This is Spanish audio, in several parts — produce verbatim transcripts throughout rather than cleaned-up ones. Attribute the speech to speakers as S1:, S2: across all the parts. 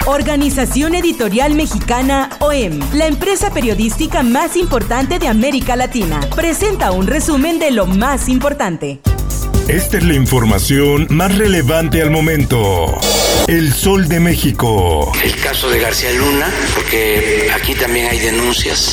S1: Organización Editorial Mexicana O E M, la empresa periodística más importante de América Latina, presenta un resumen de lo más importante.
S2: Esta es la información más relevante al momento. El Sol de México.
S3: El caso de García Luna, porque aquí también hay denuncias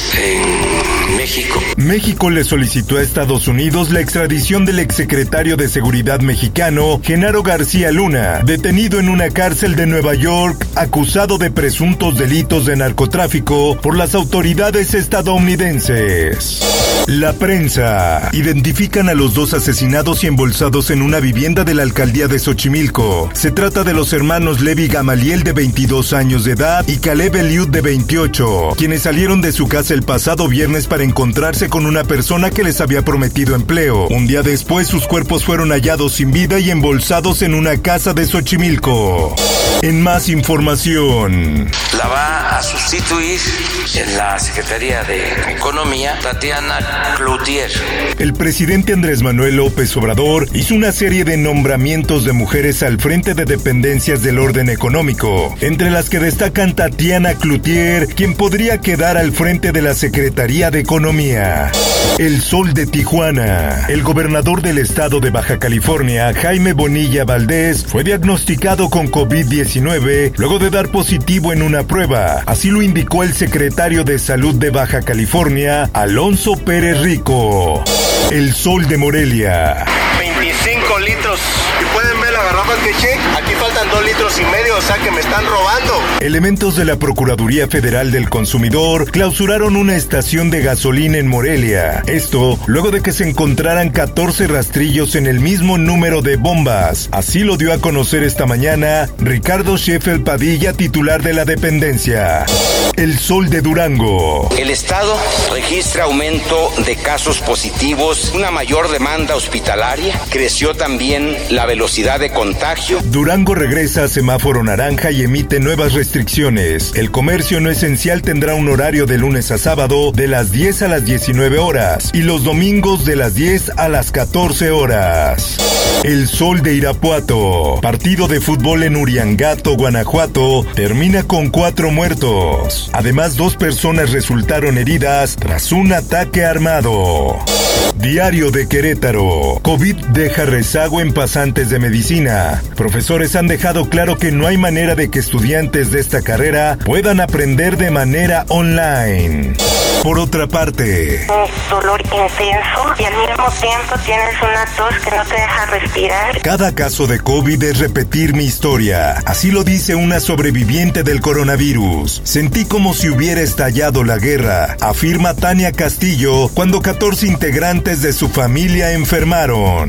S3: en México.
S2: México le solicitó a Estados Unidos la extradición del exsecretario de Seguridad mexicano, Genaro García Luna, detenido en una cárcel de Nueva York, acusado de presuntos delitos de narcotráfico por las autoridades estadounidenses. La prensa. Identifican a los dos asesinados y embolsados en una vivienda de la alcaldía de Xochimilco. Se trata de los hermanos Levi Gamaliel, de veintidós años de edad, y Caleb Eliud, de veintiocho, quienes salieron de su casa el pasado viernes para encontrarse con una persona que les había prometido empleo. Un día después, sus cuerpos fueron hallados sin vida y embolsados en una casa de Xochimilco. En más información.
S3: La va a sustituir en la Secretaría de Economía Tatiana Cloutier.
S2: El presidente Andrés Manuel López Obrador hizo una serie de nombramientos de mujeres al frente de dependencias del orden económico, entre las que destacan Tatiana Cloutier, quien podría quedar al frente de la Secretaría de Economía. El Sol de Tijuana. El gobernador del estado de Baja California, Jaime Bonilla Valdés, fue diagnosticado con covid diecinueve luego de dar positivo en una prueba. Así lo indicó el secretario de Salud de Baja California, Alonso Pérez Rico. El Sol de Morelia.
S4: veinticinco litros. Y pueden ver la garrafa que eché. Aquí faltan dos litros y medio, o sea que me están robando.
S2: Elementos de la Procuraduría Federal del Consumidor clausuraron una estación de gasolina en Morelia. Esto luego de que se encontraran catorce rastrillos en el mismo número de bombas. Así lo dio a conocer esta mañana Ricardo Sheffield Padilla, titular de la dependencia. El Sol de Durango.
S5: El estado registra aumento de casos positivos, una mayor demanda hospitalaria, creció también la velocidad de contagio.
S2: Durango regresa a semáforo naranja y emite nuevas restricciones. El comercio no esencial tendrá un horario de lunes a sábado de las diez a las diecinueve horas y los domingos de las diez a las catorce horas. El Sol de Irapuato. Partido de fútbol en Uriangato, Guanajuato, termina con cuatro muertos. Además, dos personas resultaron heridas tras un ataque armado. Diario de Querétaro. COVID deja rezago en pasantes de medicina. Profesores han dejado claro que no hay manera de que estudiantes de esta carrera puedan aprender de manera online. Por otra parte,
S6: un dolor intenso y al mismo tiempo tienes una tos que no te deja respirar.
S2: Cada caso de COVID es repetir mi historia. Así lo dice una sobreviviente del coronavirus. Sentí como si hubiera estallado la guerra, afirma Tania Castillo, cuando catorce integrantes de su familia enfermaron.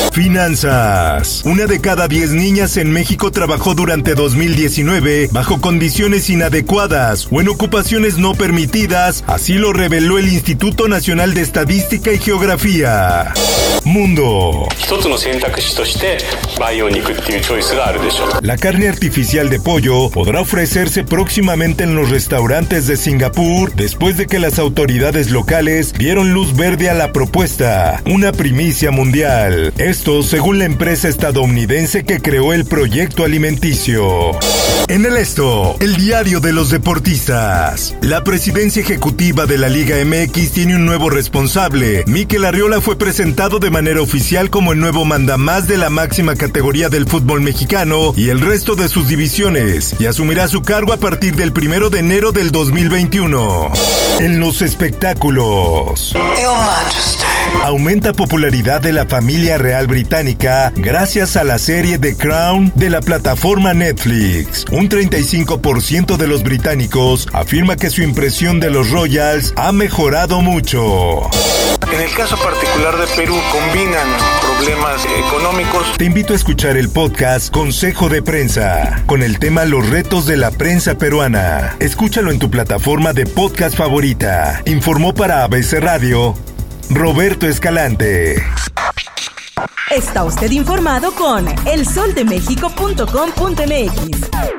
S2: Finanzas. Una de cada diez niñas en México trabajó durante dos mil diecinueve bajo condiciones inadecuadas o en ocupaciones no permitidas, así lo reveló el Instituto Nacional de Estadística y Geografía. Mundo. La carne artificial de pollo podrá ofrecerse próximamente en los restaurantes de Singapur después de que las autoridades locales dieron luz verde a la propuesta, una primicia mundial. Esto según la empresa estadounidense que creó el proyecto alimenticio. En el esto, el diario de los deportistas. La presidencia ejecutiva de la Liga M X tiene un nuevo responsable. Mikel Arriola fue presentado de manera oficial como el nuevo mandamás de la máxima categoría del fútbol mexicano y el resto de sus divisiones, y asumirá su cargo a partir del primero de enero del dos mil veintiuno. En los espectáculos. Aumenta popularidad de la familia real británica gracias a la serie The Crown de la plataforma Netflix. Un treinta y cinco por ciento de los británicos afirma que su impresión de los Royals ha mejorado mucho.
S4: En el caso particular de Perú, combinan problemas económicos.
S2: Te invito a escuchar el podcast Consejo de Prensa, con el tema Los retos de la prensa peruana. Escúchalo en tu plataforma de podcast favorita. Informó para A B C Radio, Roberto Escalante.
S1: Está usted informado con el sol de méxico punto com punto m x.